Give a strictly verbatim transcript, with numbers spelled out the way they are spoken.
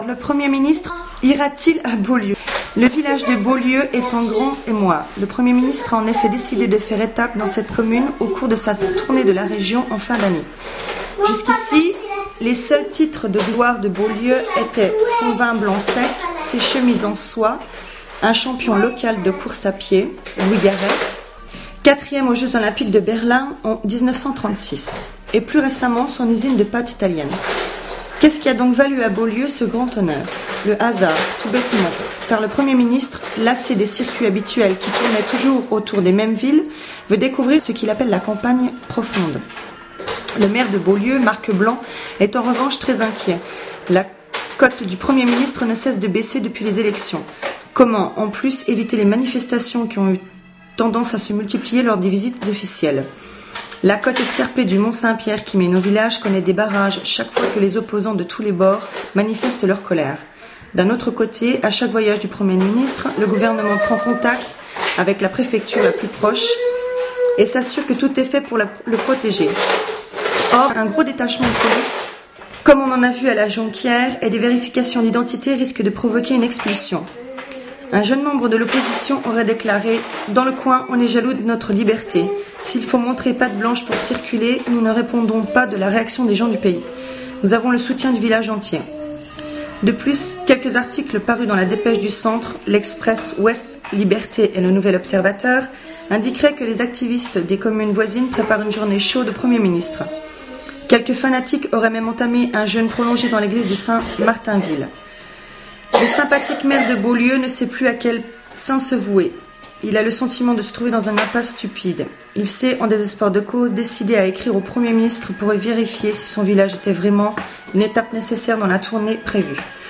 Le Premier ministre ira-t-il à Beaulieu? Le village de Beaulieu étant grand et moi, le Premier ministre a en effet décidé de faire étape dans cette commune au cours de sa tournée de la région en fin d'année. Jusqu'ici, les seuls titres de gloire de Beaulieu étaient son vin blanc sec, ses chemises en soie, un champion local de course à pied, Louis Garret, quatrième aux Jeux Olympiques de Berlin en dix-neuf cent trente-six, et plus récemment son usine de pâtes italienne. Qu'est-ce qui a donc valu à Beaulieu ce grand honneur? Le hasard, tout bêtement, car le Premier ministre, lassé des circuits habituels qui tournaient toujours autour des mêmes villes, veut découvrir ce qu'il appelle la campagne profonde. Le maire de Beaulieu, Marc Blanc, est en revanche très inquiet. La cote du Premier ministre ne cesse de baisser depuis les élections. Comment, en plus, éviter les manifestations qui ont eu tendance à se multiplier lors des visites officielles? La côte escarpée du Mont-Saint-Pierre qui mène au village connaît des barrages chaque fois que les opposants de tous les bords manifestent leur colère. D'un autre côté, à chaque voyage du Premier ministre, le gouvernement prend contact avec la préfecture la plus proche et s'assure que tout est fait pour la, le protéger. Or, un gros détachement de police, comme on en a vu à la Jonquière, et des vérifications d'identité risquent de provoquer une expulsion. Un jeune membre de l'opposition aurait déclaré « Dans le coin, on est jaloux de notre liberté. S'il faut montrer patte blanche pour circuler, nous ne répondons pas de la réaction des gens du pays. Nous avons le soutien du village entier. » De plus, quelques articles parus dans la Dépêche du Centre, l'Express Ouest Liberté et le Nouvel Observateur indiqueraient que les activistes des communes voisines préparent une journée chaude au Premier ministre. Quelques fanatiques auraient même entamé un jeûne prolongé dans l'église de Saint-Martinville. Le sympathique maire de Beaulieu ne sait plus à quel saint se vouer. Il a le sentiment de se trouver dans un impasse stupide. Il s'est, en désespoir de cause, décidé à écrire au Premier ministre pour vérifier si son village était vraiment une étape nécessaire dans la tournée prévue.